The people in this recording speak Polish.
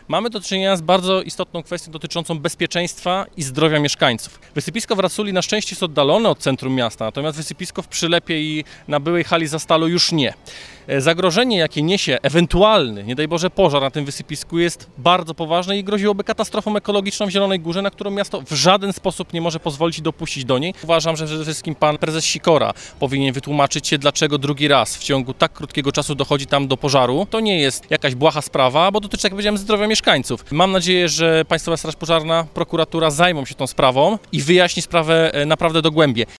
Mamy do czynienia z bardzo istotną kwestią dotyczącą bezpieczeństwa i zdrowia mieszkańców. Wysypisko w Rasuli na szczęście jest oddalone od centrum miasta, natomiast wysypisko w Przylepie i na byłej hali Zastalu już nie. Zagrożenie, jakie niesie ewentualny, nie daj Boże, pożar na tym wysypisku jest bardzo poważne i groziłoby katastrofą ekologiczną w Zielonej Górze, na którą miasto w żaden sposób nie może pozwolić dopuścić do niej. Uważam, że przede wszystkim pan prezes Sikora powinien wytłumaczyć się, dlaczego drugi raz w ciągu tak krótkiego czasu dochodzi tam do pożaru. To nie jest jakaś błaha sprawa, bo dotyczy, jak powiedziałem, zdrowia mieszkańców. Mam nadzieję, że Państwowa Straż Pożarna, prokuratura zajmą się tą sprawą i wyjaśni sprawę naprawdę dogłębnie.